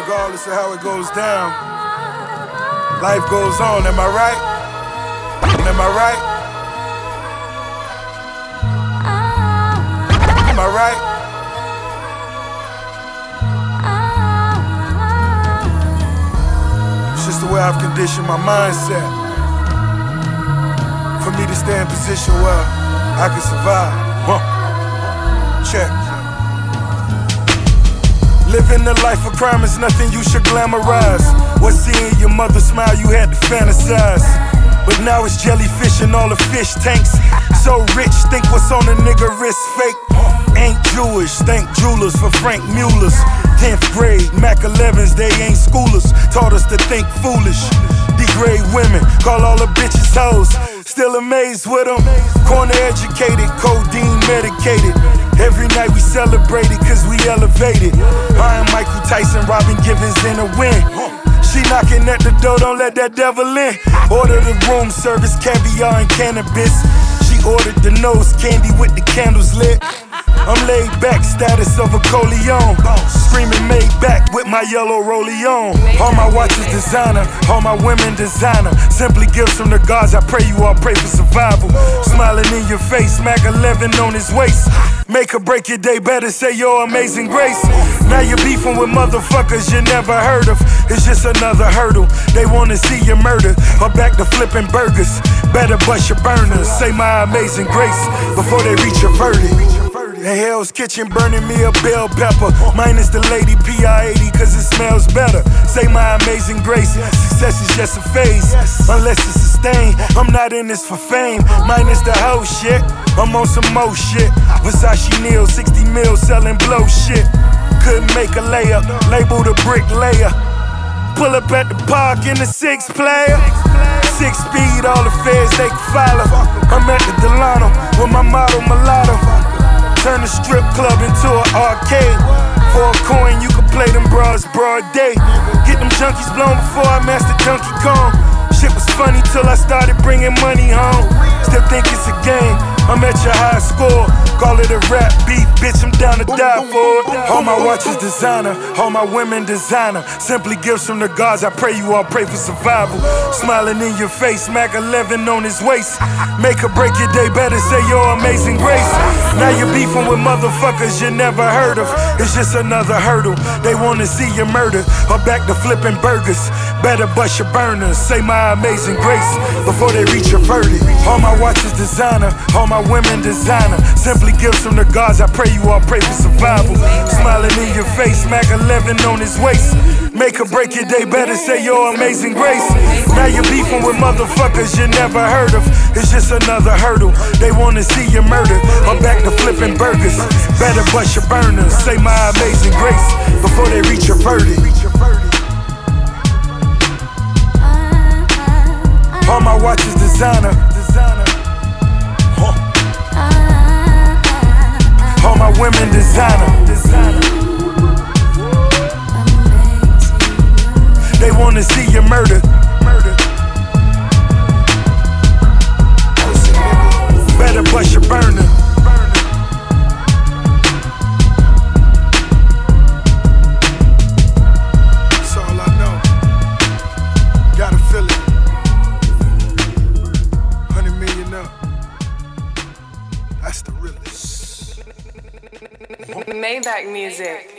regardless of how it goes down. Life goes on, am I right? Am I right? Am I right? It's just the way I've conditioned my mindset for me to stay in position where I can survive. Check. Living the life of crime is nothing you should glamorize. Was seeing your mother smile, you had to fantasize. But now it's jellyfish in all the fish tanks. So rich, think what's on a nigga wrist fake. Ain't Jewish, thank jewelers for Frank Mueller's. 10th grade, Mac 11s, they ain't schoolers. Taught us to think foolish. Degrade women, call all the bitches hoes. Still amazed with them. Corner educated, codeine medicated. Every night we celebrated cause we elevated. I am Michael Tyson, Robin Givens in a win. She knocking at the door, don't let that devil in. Order the room service, caviar and cannabis. She ordered the nose candy with the candles lit. I'm laid back, status of a Coleon. Screaming made back with my yellow rollie on. All my watches designer, all my women designer. Simply gifts from the gods, I pray you all pray for survival. Smiling in your face, Mac 11 on his waist. Make or break your day, better say your amazing grace. Now you're beefing with motherfuckers you never heard of. It's just another hurdle, they wanna see you murder. Or back to flipping burgers, better bust your burners. Say my amazing grace before they reach your verdict. In Hell's Kitchen burning me a bell pepper. Minus the lady PI-80 cause it smells better. Say my amazing grace, success is just a phase. Unless it's sustained, I'm not in this for fame. Minus the whole shit, I'm on some more shit. Versace Neal, 60 mil selling blow shit. Couldn't make a layup, labeled a bricklayer. Pull up at the park in the 6-player. 6-speed, all the feds they can follow. I'm at the Delano with my model mulatto. Turn the strip club into an arcade. For a coin, you can play them bras broad day. Get them junkies blown before I mastered Donkey Kong. Shit was funny till I started bringing money home. Still think it's a game, I'm at your high score. Call it a rap beat, bitch, I'm down to die for it. All my watches designer, all my women designer. Simply gifts from the gods, I pray you all pray for survival. Smiling in your face, Mac 11 on his waist. Make or break your day, better say your amazing grace. Now you're beefing with motherfuckers you never heard of. It's just another hurdle, they wanna see you murder. Or back to flipping burgers, better bust your burners. Say my amazing grace before they reach your verdict. All my watches designer, all my women designer. Simply gifts from the gods, I pray you all pray for survival. Smiling in your face, Mac 11 on his waist. Make or break your day, better say your amazing grace. Now you're beefing with motherfuckers you never heard of. It's just another hurdle, they wanna see you murder. Or back to flipping burgers, better bust your burners. Say my amazing grace before they reach your verdict. All my watches designer. All my women designer. They wanna see you murder. Better bust your burner. That's all I know. Gotta feel it. 100 million up. That's the realest. Maybach music.